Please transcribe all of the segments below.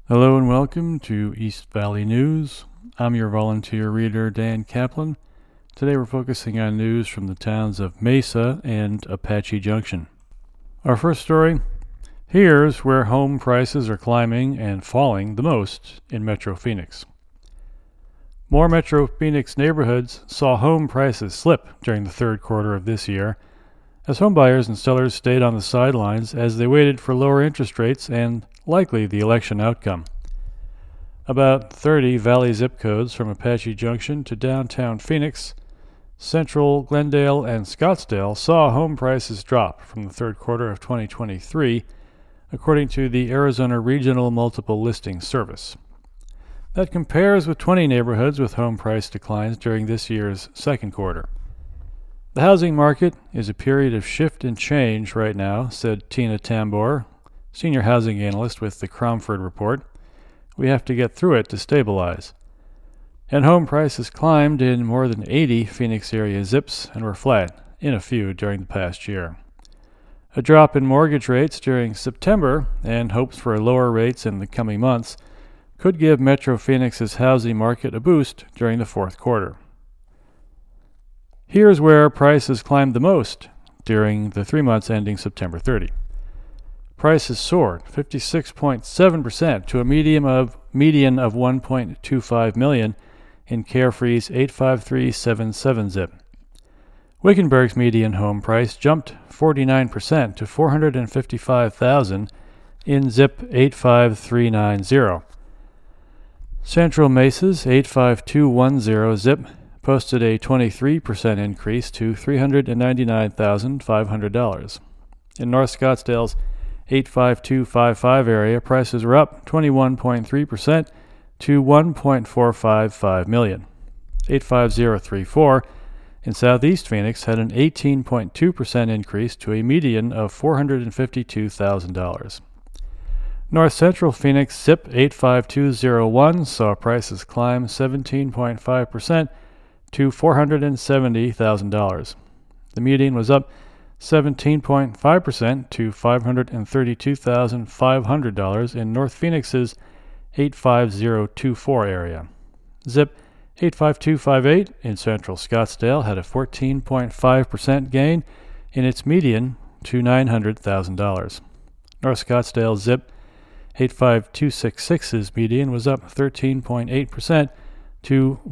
Hello and welcome to East Valley News. I'm your volunteer reader, Dan Kaplan. Today we're focusing on news from the towns of Mesa and Apache Junction. Our first story, here's where home prices are climbing and falling the most in Metro Phoenix. More Metro Phoenix neighborhoods saw home prices slip during the third quarter of this year, as home buyers and sellers stayed on the sidelines as they waited for lower interest rates and likely the election outcome. About 30 Valley zip codes from Apache Junction to downtown Phoenix, Central, Glendale, and Scottsdale saw home prices drop from the third quarter of 2023, according to the Arizona Regional Multiple Listing Service. That compares with 20 neighborhoods with home price declines during this year's second quarter. The housing market is a period of shift and change right now, said Tina Tambor, senior housing analyst with the Cromford Report. We have to get through it to stabilize. And home prices climbed in more than 80 Phoenix area zips and were flat in a few during the past year. A drop in mortgage rates during September and hopes for lower rates in the coming months could give Metro Phoenix's housing market a boost during the fourth quarter. Here's where prices climbed the most during the 3 months ending September 30. Prices soared 56.7% to a median of $1.25 million in Carefree's 85377 zip. Wickenburg's median home price jumped 49% to $455,000 in zip 85390. Central Mesa's 85210 zip posted a 23% increase to $399,500. In North Scottsdale's 85255 area, prices were up 21.3% to $1.455 million. 85034 in Southeast Phoenix had an 18.2% increase to a median of $452,000. North Central Phoenix zip 85201 saw prices climb 17.5% to $470,000. The median was up 17.5% to $532,500 in North Phoenix's 85024 area. Zip 85258 in Central Scottsdale had a 14.5% gain in its median to $900,000. North Scottsdale zip 85266's median was up 13.8% to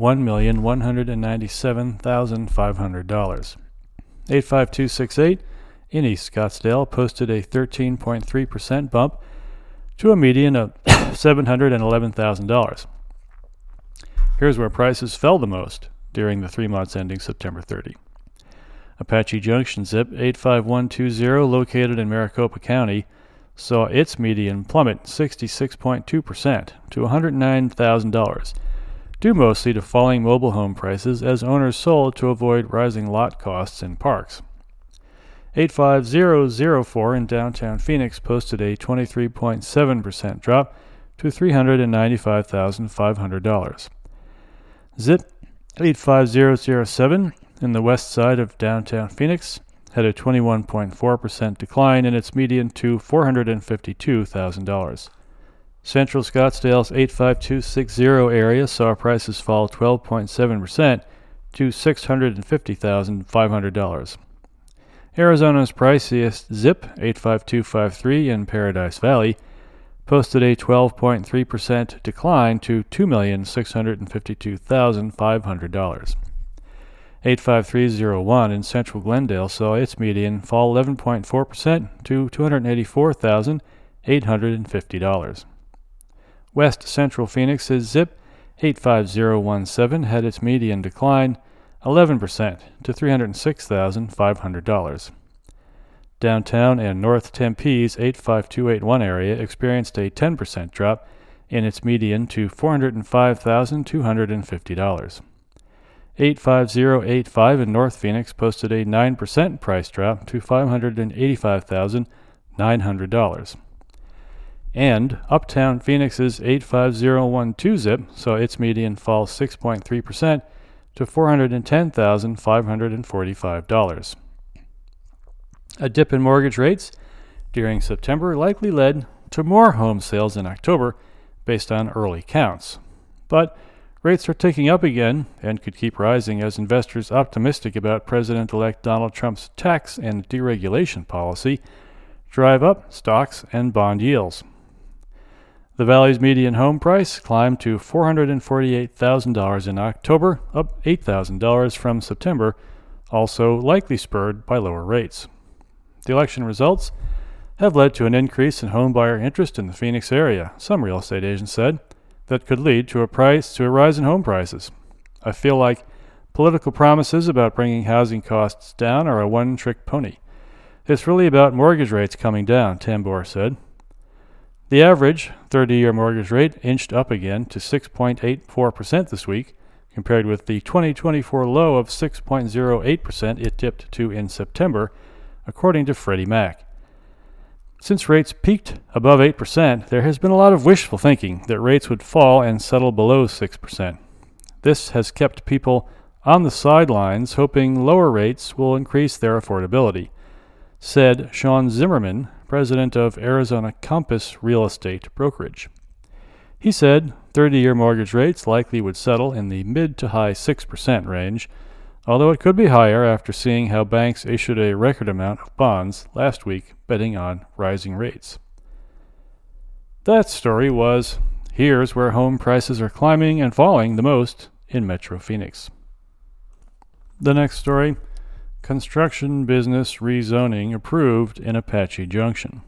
$1,197,500. 85268 in East Scottsdale posted a 13.3% bump to a median of $711,000. Here's where prices fell the most during the 3 months ending September 30. Apache Junction zip 85120, located in Maricopa County, saw its median plummet 66.2% to $109,000, due mostly to falling mobile home prices as owners sold to avoid rising lot costs in parks. 85004 in downtown Phoenix posted a 23.7% drop to $395,500. Zip 85007 in the west side of downtown Phoenix had a 21.4% decline in its median to $452,000. Central Scottsdale's 85260 area saw prices fall 12.7% to $650,500. Arizona's priciest zip, 85253 in Paradise Valley, posted a 12.3% decline to $2,652,500. 85301 in Central Glendale saw its median fall 11.4% to $284,850. West Central Phoenix's zip 85017 had its median decline 11% to $306,500. Downtown and North Tempe's 85281 area experienced a 10% drop in its median to $405,250. 85085 in North Phoenix posted a 9% price drop to $585,900. And Uptown Phoenix's 85012 zip saw its median fall 6.3% to $410,545. A dip in mortgage rates during September likely led to more home sales in October, based on early counts. But rates are ticking up again and could keep rising as investors optimistic about President-elect Donald Trump's tax and deregulation policy drive up stocks and bond yields. The Valley's median home price climbed to $448,000 in October, up $8,000 from September, also likely spurred by lower rates. The election results have led to an increase in homebuyer interest in the Phoenix area, some real estate agents said, that could lead to a rise in home prices. I feel like political promises about bringing housing costs down are a one-trick pony. It's really about mortgage rates coming down, Tambor said. The average 30-year mortgage rate inched up again to 6.84% this week, compared with the 2024 low of 6.08% it dipped to in September, according to Freddie Mac. Since rates peaked above 8%, there has been a lot of wishful thinking that rates would fall and settle below 6%. This has kept people on the sidelines hoping lower rates will increase their affordability, said Sean Zimmerman, president of Arizona Compass Real Estate Brokerage. He said 30-year mortgage rates likely would settle in the mid to high 6% range, although it could be higher after seeing how banks issued a record amount of bonds last week betting on rising rates. That story was, here's where home prices are climbing and falling the most in Metro Phoenix. The next story, construction business rezoning approved in Apache Junction.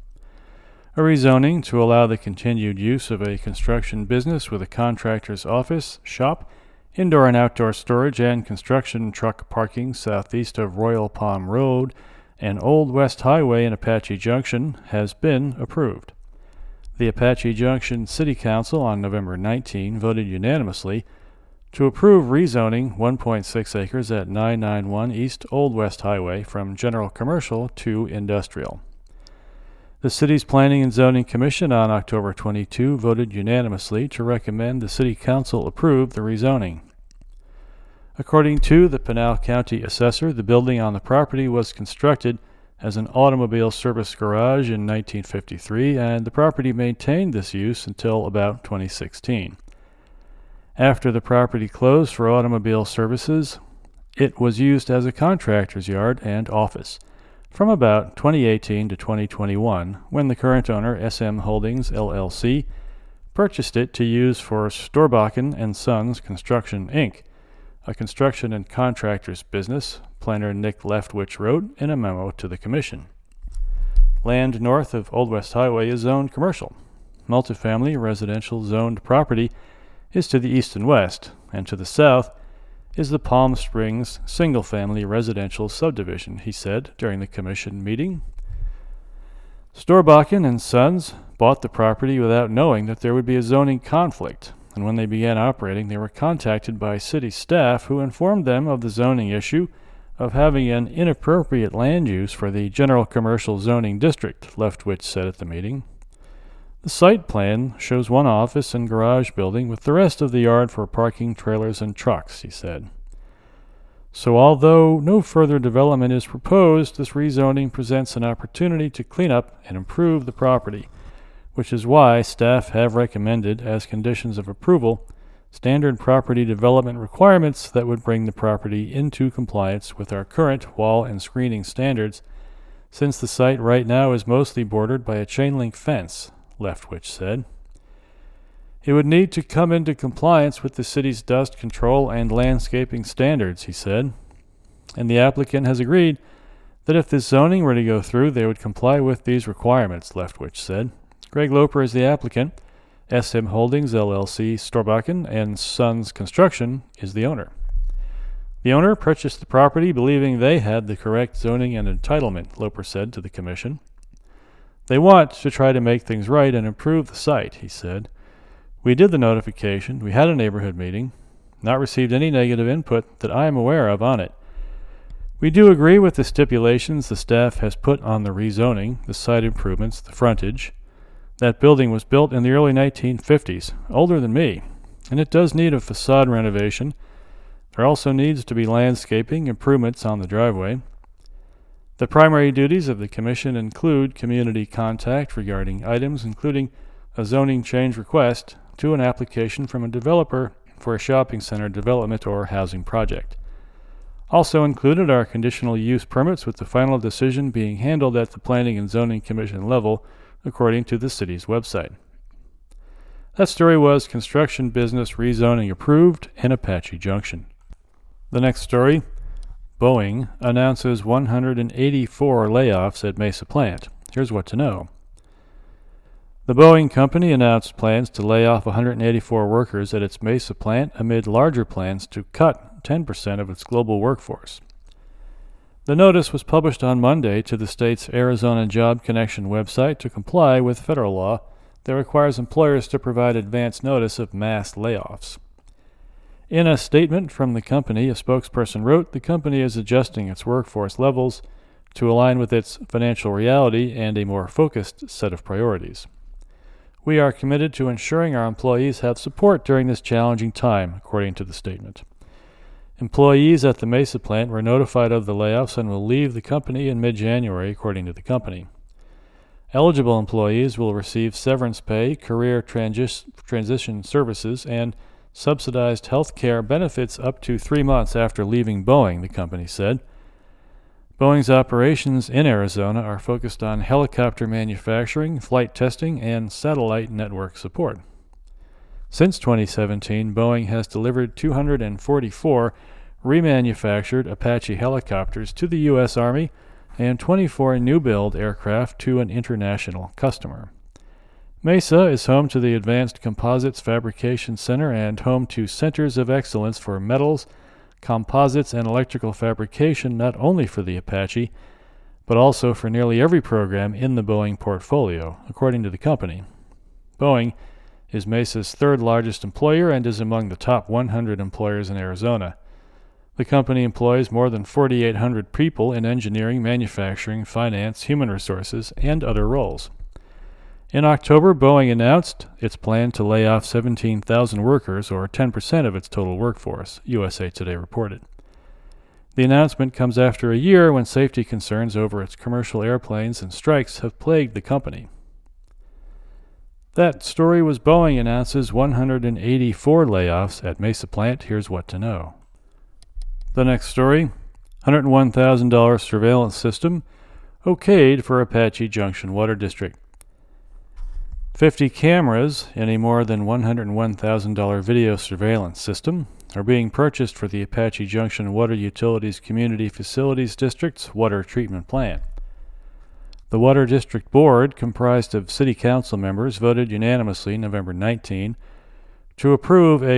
A rezoning to allow the continued use of a construction business with a contractor's office, shop, indoor and outdoor storage, and construction truck parking southeast of Royal Palm Road and Old West Highway in Apache Junction has been approved. The Apache Junction City Council on November 19 voted unanimously to approve rezoning 1.6 acres at 991 East Old West Highway from general commercial to industrial. The city's Planning and Zoning Commission on October 22 voted unanimously to recommend the City Council approve the rezoning. According to the Pinal County Assessor, the building on the property was constructed as an automobile service garage in 1953, and the property maintained this use until about 2016. After the property closed for automobile services, it was used as a contractor's yard and office from about 2018 to 2021, when the current owner, SM Holdings, LLC, purchased it to use for Storbakken and Sons Construction, Inc., a construction and contractors business, planner Nick Leftwich wrote in a memo to the Commission. Land north of Old West Highway is zoned commercial. Multifamily residential zoned property is to the east and west, and to the south is the Palm Springs single-family residential subdivision, he said during the Commission meeting. Storbakken and Sons bought the property without knowing that there would be a zoning conflict, and when they began operating, they were contacted by city staff who informed them of the zoning issue of having an inappropriate land use for the general commercial zoning district, Leftwich said at the meeting. The site plan shows one office and garage building with the rest of the yard for parking trailers and trucks, he said. So although no further development is proposed, this rezoning presents an opportunity to clean up and improve the property, which is why staff have recommended as conditions of approval standard property development requirements that would bring the property into compliance with our current wall and screening standards, since the site right now is mostly bordered by a chain-link fence, Leftwich said. It would need to come into compliance with the city's dust control and landscaping standards, he said, and the applicant has agreed that if this zoning were to go through, they would comply with these requirements, Leftwich said. Greg Loper is the applicant. SM Holdings, LLC, Storbakken and Sons Construction is the owner. The owner purchased the property believing they had the correct zoning and entitlement, Loper said to the Commission. They want to try to make things right and improve the site, he said. We did the notification, we had a neighborhood meeting, not received any negative input that I am aware of on it. We do agree with the stipulations the staff has put on the rezoning, the site improvements, the frontage. That building was built in the early 1950s, older than me, and it does need a facade renovation. There also needs to be landscaping improvements on the driveway. The primary duties of the Commission include community contact regarding items including a zoning change request to an application from a developer for a shopping center development or housing project. Also included are conditional use permits, with the final decision being handled at the Planning and Zoning Commission level, according to the city's website. That story was Construction Business Rezoning Approved in Apache Junction. The next story, Boeing announces 184 layoffs at Mesa plant. Here's what to know. The Boeing company announced plans to lay off 184 workers at its Mesa plant amid larger plans to cut 10% of its global workforce. The notice was published on Monday to the state's Arizona Job Connection website to comply with federal law that requires employers to provide advance notice of mass layoffs. In a statement from the company, a spokesperson wrote, the company is adjusting its workforce levels to align with its financial reality and a more focused set of priorities. We are committed to ensuring our employees have support during this challenging time, according to the statement. Employees at the Mesa plant were notified of the layoffs and will leave the company in mid-January, according to the company. Eligible employees will receive severance pay, career transition services, and subsidized health care benefits up to 3 months after leaving Boeing, the company said. Boeing's operations in Arizona are focused on helicopter manufacturing, flight testing, and satellite network support. Since 2017, Boeing has delivered 244 remanufactured Apache helicopters to the U.S. Army and 24 new-build aircraft to an international customer. Mesa is home to the Advanced Composites Fabrication Center and home to Centers of Excellence for Metals, Composites, and Electrical Fabrication, not only for the Apache, but also for nearly every program in the Boeing portfolio, according to the company. Boeing is Mesa's third largest employer and is among the top 100 employers in Arizona. The company employs more than 4,800 people in engineering, manufacturing, finance, human resources, and other roles. In October, Boeing announced its plan to lay off 17,000 workers, or 10% of its total workforce, USA Today reported. The announcement comes after a year when safety concerns over its commercial airplanes and strikes have plagued the company. That story was Boeing announces 184 layoffs at Mesa plant. Here's what to know. The next story, $101,000 surveillance system okayed for Apache Junction Water District. 50 cameras in a more than $101,000 video surveillance system are being purchased for the Apache Junction Water Utilities Community Facilities District's water treatment plant. The Water District Board, comprised of City Council members, voted unanimously November 19 to approve a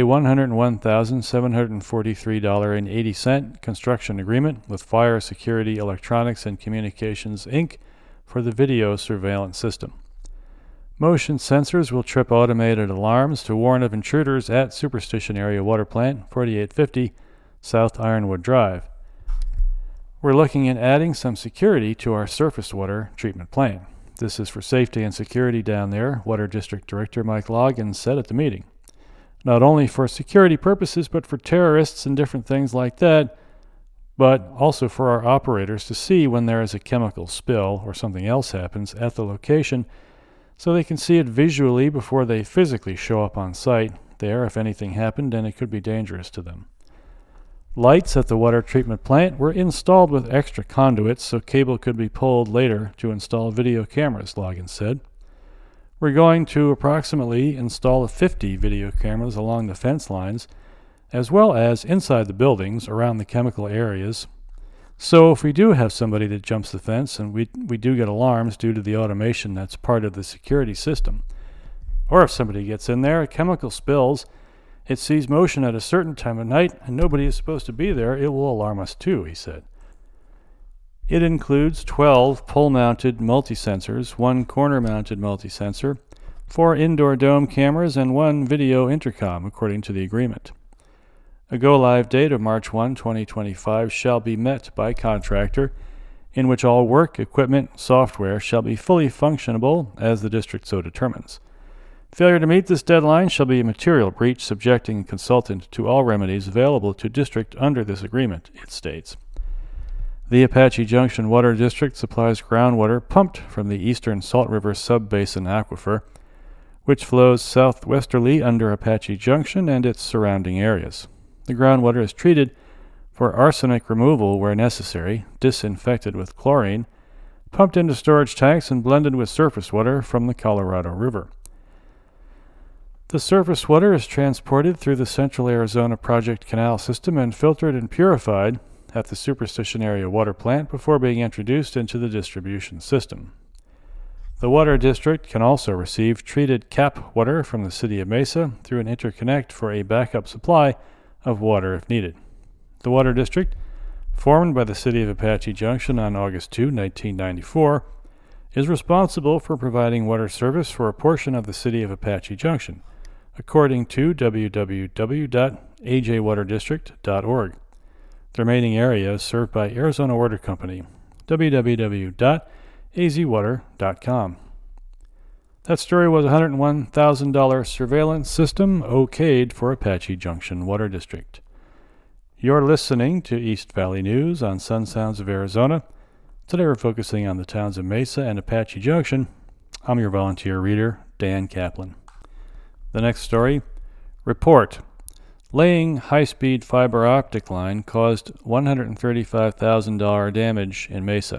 $101,743.80 construction agreement with Fire Security Electronics and Communications, Inc. for the video surveillance system. Motion sensors will trip automated alarms to warn of intruders at Superstition Area Water Plant, 4850 South Ironwood Drive. We're looking at adding some security to our surface water treatment plant. This is for safety and security down there, Water District Director Mike Loggins said at the meeting. Not only for security purposes, but for terrorists and different things like that, but also for our operators to see when there is a chemical spill or something else happens at the location, so they can see it visually before they physically show up on site there if anything happened and it could be dangerous to them. Lights at the water treatment plant were installed with extra conduits so cable could be pulled later to install video cameras, Loggins said. We're going to approximately install 50 video cameras along the fence lines, as well as inside the buildings around the chemical areas. So if we do have somebody that jumps the fence, and we do get alarms due to the automation that's part of the security system, or if somebody gets in there, a chemical spills, it sees motion at a certain time of night, and nobody is supposed to be there, it will alarm us too, he said. It includes 12 pole-mounted multi-sensors, 1 corner-mounted multi-sensor, 4 indoor dome cameras, and 1 video intercom, according to the agreement. A go-live date of March 1, 2025 shall be met by contractor, in which all work, equipment, software shall be fully functionable as the district so determines. Failure to meet this deadline shall be a material breach, subjecting the consultant to all remedies available to district under this agreement, it states. The Apache Junction Water District supplies groundwater pumped from the Eastern Salt River Sub-Basin Aquifer. which flows southwesterly under Apache Junction and its surrounding areas. The groundwater is treated for arsenic removal where necessary, disinfected with chlorine, pumped into storage tanks, and blended with surface water from the Colorado River. The surface water is transported through the Central Arizona Project Canal System and filtered and purified at the Superstition Area Water Plant before being introduced into the distribution system. The Water District can also receive treated CAP water from the City of Mesa through an interconnect for a backup supply of water if needed. The Water District, formed by the City of Apache Junction on August 2, 1994, is responsible for providing water service for a portion of the City of Apache Junction, according to www.ajwaterdistrict.org. The remaining area is served by Arizona Water Company, www.azwater.com. That story was a $101,000 surveillance system okayed for Apache Junction Water District. You're listening to East Valley News on Sun Sounds of Arizona. Today we're focusing on the towns of Mesa and Apache Junction. I'm your volunteer reader, Dan Kaplan. The next story, report. Laying high-speed fiber optic line caused $135,000 damage in Mesa.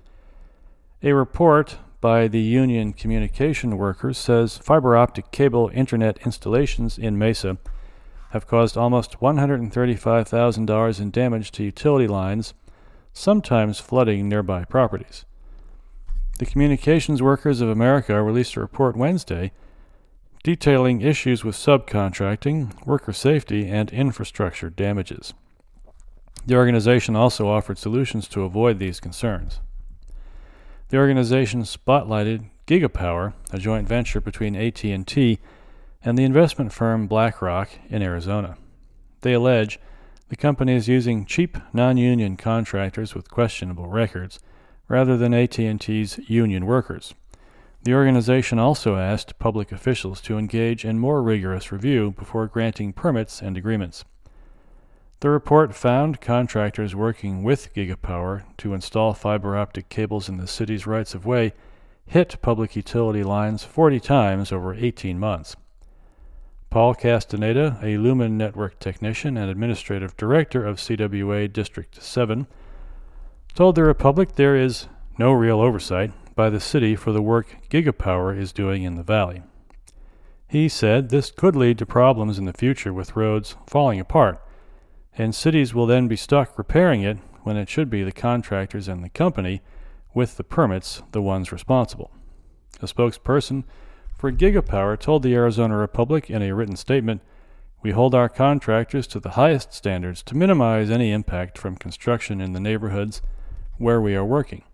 A report by the Union Communication Workers says fiber optic cable internet installations in Mesa have caused almost $135,000 in damage to utility lines, sometimes flooding nearby properties. The Communications Workers of America released a report Wednesday detailing issues with subcontracting, worker safety, and infrastructure damages. The organization also offered solutions to avoid these concerns. The organization spotlighted Gigapower, a joint venture between AT&T and the investment firm BlackRock in Arizona. They allege the company is using cheap non-union contractors with questionable records rather than AT&T's union workers. The organization also asked public officials to engage in more rigorous review before granting permits and agreements. The report found contractors working with Gigapower to install fiber optic cables in the city's rights-of-way hit public utility lines 40 times over 18 months. Paul Castaneda, a Lumen Network technician and administrative director of CWA District 7, told the Republic there is no real oversight by the city for the work Gigapower is doing in the valley. He said this could lead to problems in the future with roads falling apart, and cities will then be stuck repairing it when it should be the contractors and the company with the permits the ones responsible. A spokesperson for Gigapower told the Arizona Republic in a written statement, "We hold our contractors to the highest standards to minimize any impact from construction in the neighborhoods where we are working."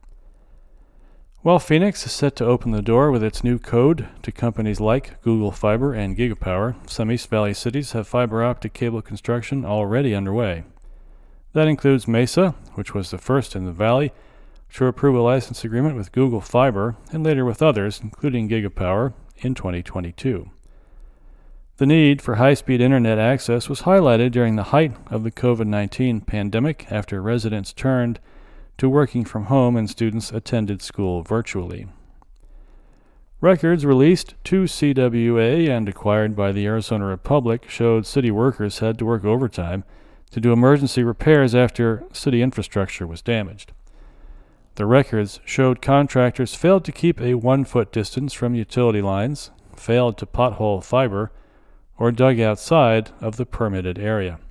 While Phoenix is set to open the door with its new code to companies like Google Fiber and Gigapower, some East Valley cities have fiber optic cable construction already underway. That includes Mesa, which was the first in the valley to approve a license agreement with Google Fiber, and later with others, including Gigapower, in 2022. The need for high-speed internet access was highlighted during the height of the COVID-19 pandemic after residents turned to working from home and students attended school virtually. Records released to CWA and acquired by the Arizona Republic showed city workers had to work overtime to do emergency repairs after city infrastructure was damaged. The records showed contractors failed to keep a 1-foot distance from utility lines, failed to pothole fiber, or dug outside of the permitted area.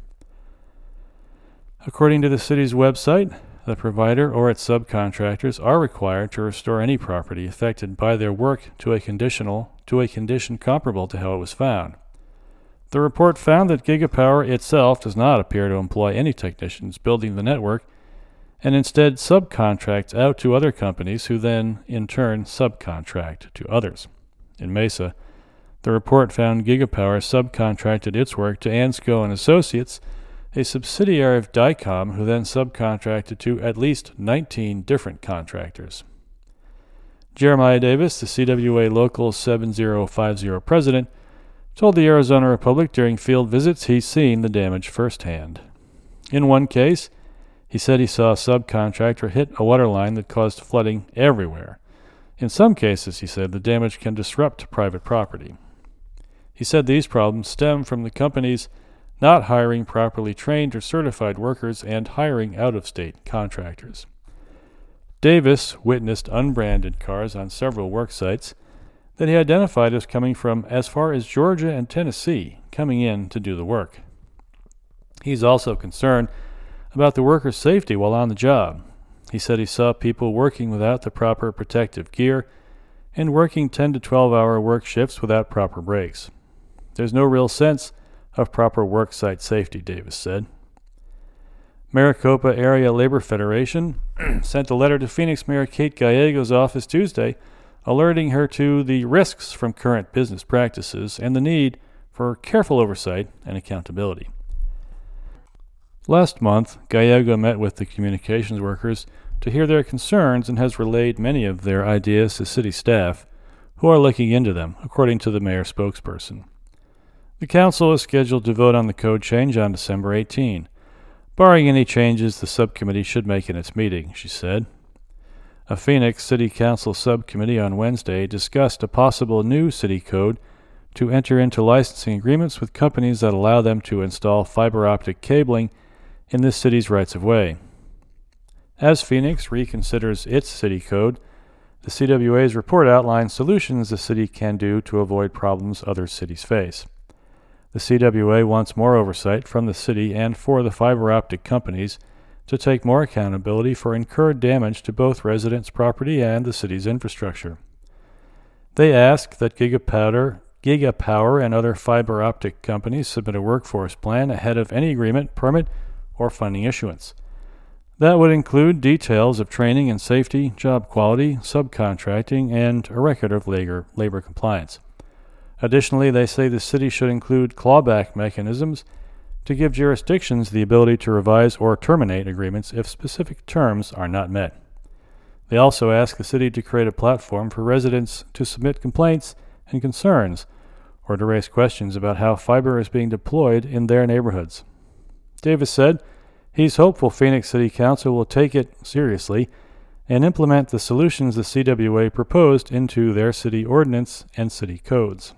According to the city's website, the provider or its subcontractors are required to restore any property affected by their work to a condition comparable to how it was found. The report found that Gigapower itself does not appear to employ any technicians building the network and instead subcontracts out to other companies who then, in turn, subcontract to others. In Mesa, the report found Gigapower subcontracted its work to Ansco and Associates, a subsidiary of Dycom, who then subcontracted to at least 19 different contractors. Jeremiah Davis, the CWA Local 7050 president, told the Arizona Republic during field visits he's seen the damage firsthand. In one case, he said he saw a subcontractor hit a water line that caused flooding everywhere. In some cases, he said, the damage can disrupt private property. He said these problems stem from the companies not hiring properly trained or certified workers and hiring out-of-state contractors. Davis witnessed unbranded cars on several work sites that he identified as coming from as far as Georgia and Tennessee, coming in to do the work. He's also concerned about the workers' safety while on the job. He said he saw people working without the proper protective gear and working 10 to 12-hour work shifts without proper breaks. There's no real sense of proper worksite safety, Davis said. Maricopa Area Labor Federation sent a letter to Phoenix Mayor Kate Gallego's office Tuesday, alerting her to the risks from current business practices and the need for careful oversight and accountability. Last month, Gallego met with the communications workers to hear their concerns and has relayed many of their ideas to city staff, who are looking into them, according to the mayor's spokesperson. The council is scheduled to vote on the code change on December 18. Barring any changes the subcommittee should make in its meeting, she said. A Phoenix City Council subcommittee on Wednesday discussed a possible new city code to enter into licensing agreements with companies that allow them to install fiber optic cabling in the city's rights-of-way. As Phoenix reconsiders its city code, the CWA's report outlines solutions the city can do to avoid problems other cities face. The CWA wants more oversight from the city and for the fiber optic companies to take more accountability for incurred damage to both residents' property and the city's infrastructure. They ask that Gigapower and other fiber optic companies submit a workforce plan ahead of any agreement, permit, or funding issuance. That would include details of training and safety, job quality, subcontracting, and a record of labor compliance. Additionally, they say the city should include clawback mechanisms to give jurisdictions the ability to revise or terminate agreements if specific terms are not met. They also ask the city to create a platform for residents to submit complaints and concerns or to raise questions about how fiber is being deployed in their neighborhoods. Davis said he's hopeful Phoenix City Council will take it seriously and implement the solutions the CWA proposed into their city ordinance and city codes.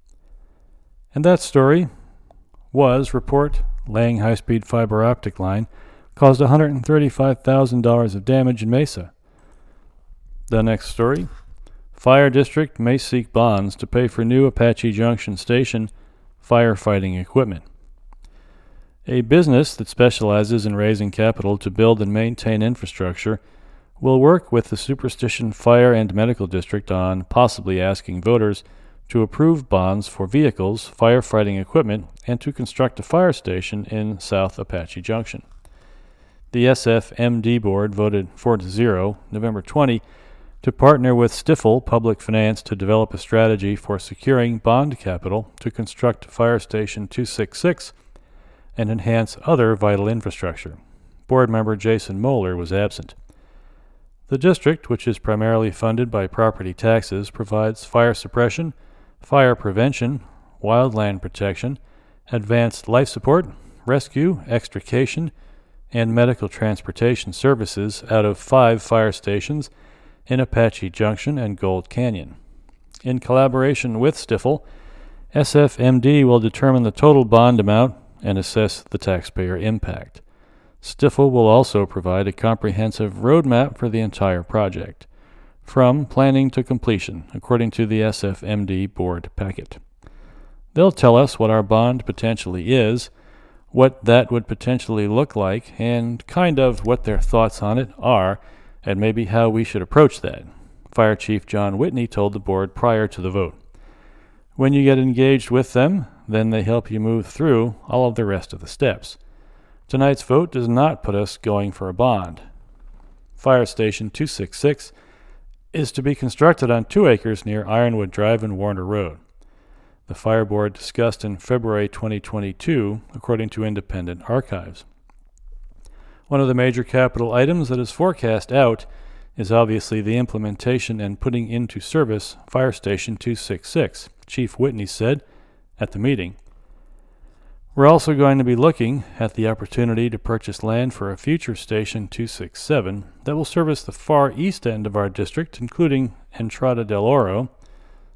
And that story was report laying high-speed fiber optic line caused $135,000 of damage in Mesa. The next story, fire district may seek bonds to pay for new Apache Junction Station firefighting equipment. A business that specializes in raising capital to build and maintain infrastructure will work with the Superstition Fire and Medical District on possibly asking voters to approve bonds for vehicles, firefighting equipment, and to construct a fire station in South Apache Junction. The SFMD board voted 4-0, November 20, to partner with Stifel Public Finance to develop a strategy for securing bond capital to construct Fire Station 266 and enhance other vital infrastructure. Board member Jason Moeller was absent. The district, which is primarily funded by property taxes, provides fire suppression, fire prevention, wildland protection, advanced life support, rescue, extrication, and medical transportation services out of 5 fire stations in Apache Junction and Gold Canyon. In collaboration with Stifel, SFMD will determine the total bond amount and assess the taxpayer impact. Stifel will also provide a comprehensive roadmap for the entire project, from planning to completion, according to the SFMD board packet. They'll tell us what our bond potentially is, what that would potentially look like, and kind of what their thoughts on it are, and maybe how we should approach that, Fire Chief John Whitney told the board prior to the vote. When you get engaged with them, then they help you move through all of the rest of the steps. Tonight's vote does not put us going for a bond. Fire Station 266 is to be constructed on 2 acres near Ironwood Drive and Warner Road. The Fire Board discussed in February 2022, according to Independent Archives. One of the major capital items that is forecast out is obviously the implementation and putting into service Fire Station 266, Chief Whitney said at the meeting. We're also going to be looking at the opportunity to purchase land for a future Station 267 that will service the far east end of our district, including Entrada del Oro,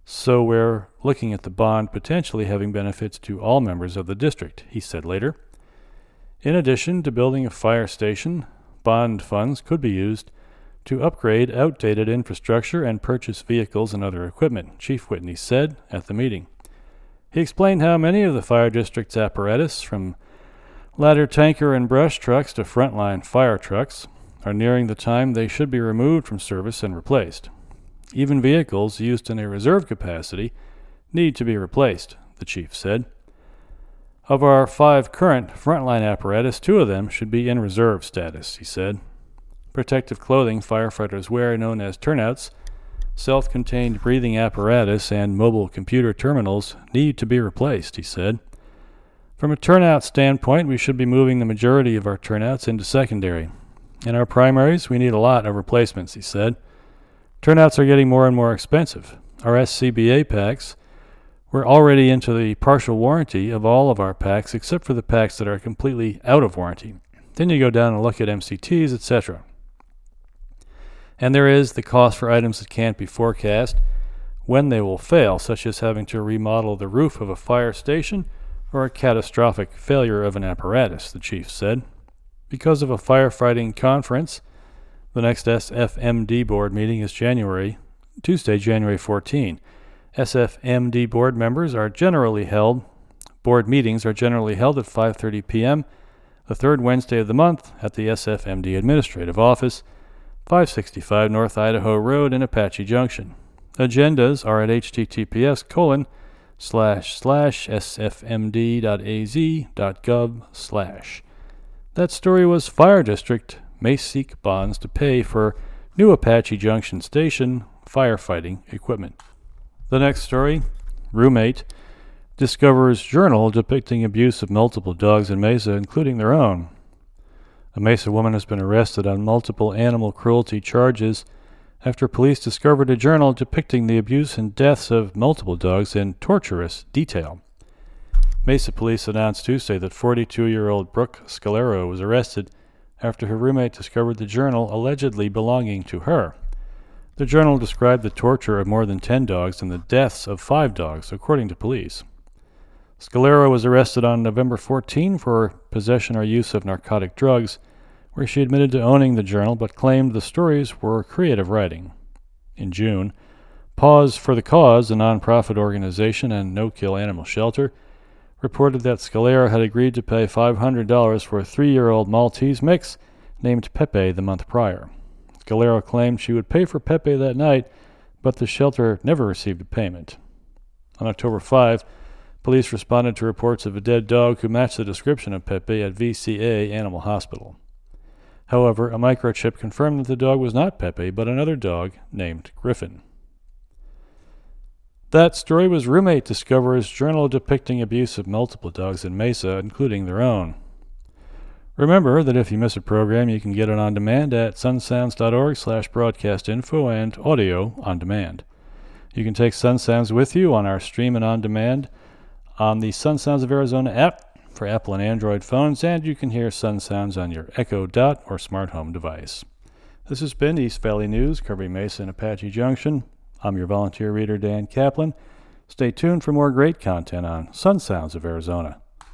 So we're looking at the bond potentially having benefits to all members of the district, he said later. In addition to building a fire station, bond funds could be used to upgrade outdated infrastructure and purchase vehicles and other equipment, Chief Whitney said at the meeting. He explained how many of the fire district's apparatus, from ladder tanker and brush trucks to frontline fire trucks, are nearing the time they should be removed from service and replaced. Even vehicles used in a reserve capacity need to be replaced, the chief said. Of our 5 current frontline apparatus, 2 of them should be in reserve status, he said. Protective clothing firefighters wear, known as turnouts, self-contained breathing apparatus, and mobile computer terminals need to be replaced, he said. From a turnout standpoint, we should be moving the majority of our turnouts into secondary. In our primaries, we need a lot of replacements, he said. Turnouts are getting more and more expensive. Our SCBA packs, we're already into the partial warranty of all of our packs except for the packs that are completely out of warranty. Then you go down and look at MCTs, etc. And there is the cost for items that can't be forecast when they will fail, such as having to remodel the roof of a fire station or a catastrophic failure of an apparatus, the chief said. Because of a firefighting conference, the next SFMD board meeting is Tuesday, January 14. SFMD board meetings are generally held at 5:30 p.m. the third Wednesday of the month at the SFMD Administrative Office, 565 North Idaho Road in Apache Junction. Agendas are at https://sfmd.az.gov/. That story was Fire District may seek bonds to pay for new Apache Junction Station firefighting equipment. The next story, roommate discovers journal depicting abuse of multiple dogs in Mesa, including their own. A Mesa woman has been arrested on multiple animal cruelty charges after police discovered a journal depicting the abuse and deaths of multiple dogs in torturous detail. Mesa police announced Tuesday that 42-year-old Brooke Scalero was arrested after her roommate discovered the journal allegedly belonging to her. The journal described the torture of more than 10 dogs and the deaths of 5 dogs, according to police. Scalero was arrested on November 14 for possession or use of narcotic drugs, where she admitted to owning the journal but claimed the stories were creative writing. In June, Paws for the Cause, a nonprofit organization and no-kill animal shelter, reported that Scalero had agreed to pay $500 for a 3-year-old Maltese mix named Pepe the month prior. Scalero claimed she would pay for Pepe that night, but the shelter never received a payment. On October 5, police responded to reports of a dead dog who matched the description of Pepe at VCA Animal Hospital. However, a microchip confirmed that the dog was not Pepe, but another dog named Griffin. That story was roommate discovers journal depicting abuse of multiple dogs in Mesa, including their own. Remember that if you miss a program, you can get it on demand at sunsounds.org/broadcastinfo and audio on demand. You can take Sun Sounds with you on our stream and on demand on the Sun Sounds of Arizona app for Apple and Android phones, and you can hear Sun Sounds on your Echo Dot or smart home device. This has been East Valley News covering Mesa and Apache Junction. I'm your volunteer reader, Dan Kaplan. Stay tuned for more great content on Sun Sounds of Arizona.